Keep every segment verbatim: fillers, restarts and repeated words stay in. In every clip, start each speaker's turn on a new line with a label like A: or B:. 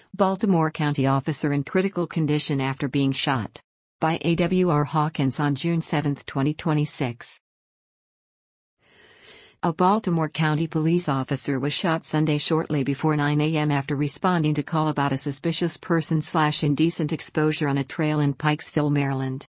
A: Baltimore County officer in critical condition after being shot. By A W R Hawkins on June seventh, twenty twenty-six. A Baltimore County police officer was shot Sunday shortly before nine a m after responding to call about a suspicious person/indecent exposure on a trail in Pikesville, Maryland.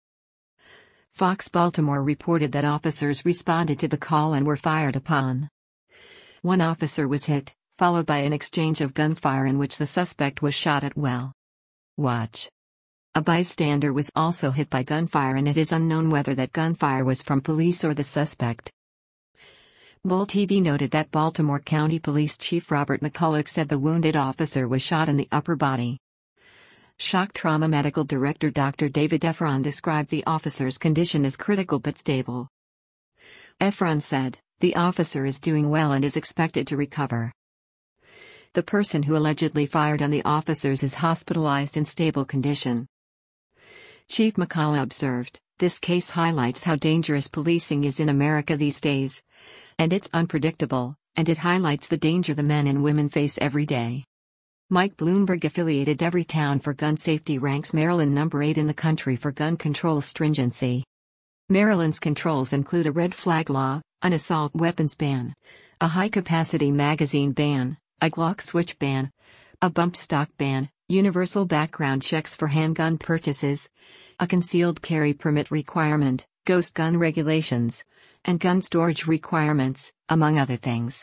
A: Fox Baltimore reported that officers responded to the call and were fired upon. One officer was hit, followed by an exchange of gunfire in which the suspect was shot at well. Watch. A bystander was also hit by gunfire, and it is unknown whether that gunfire was from police or the suspect. Bull T V noted that Baltimore County Police Chief Robert McCulloch said the wounded officer was shot in the upper body. Shock Trauma Medical Director Doctor David Efron described the officer's condition as critical but stable. Efron said, "The officer is doing well and is expected to recover." The person who allegedly fired on the officers is hospitalized in stable condition. Chief McCulloch observed, "This case highlights how dangerous policing is in America these days. And it's unpredictable, and it highlights the danger the men and women face every day." Mike Bloomberg affiliated Everytown for Gun Safety ranks Maryland number eight in the country for gun control stringency. Maryland's controls include a red flag law, an assault weapons ban, a high-capacity magazine ban, a Glock switch ban, a bump stock ban, universal background checks for handgun purchases, a concealed carry permit requirement, ghost gun regulations, and gun storage requirements, among other things.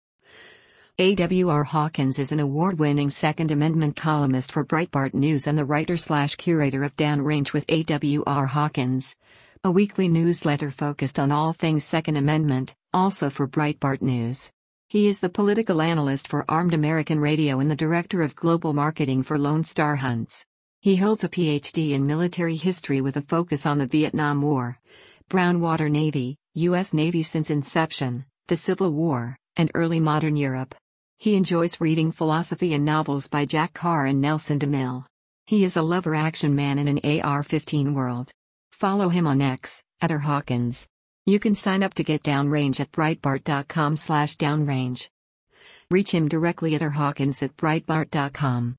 A: A W R Hawkins is an award-winning Second Amendment columnist for Breitbart News and the writer-slash-curator of Downrange with A W R Hawkins, a weekly newsletter focused on all things Second Amendment, also for Breitbart News. He is the political analyst for Armed American Radio and the director of global marketing for Lone Star Hunts. He holds a P H D in military history with a focus on the Vietnam War, Brown Water Navy, U S Navy since inception, the Civil War, and early modern Europe. He enjoys reading philosophy and novels by Jack Carr and Nelson DeMille. He is a lover action man in an A R fifteen world. Follow him on X, at R Hawkins. You can sign up to get Downrange at breitbart dot com slash downrange. Reach him directly at rhawkins at breitbart dot com.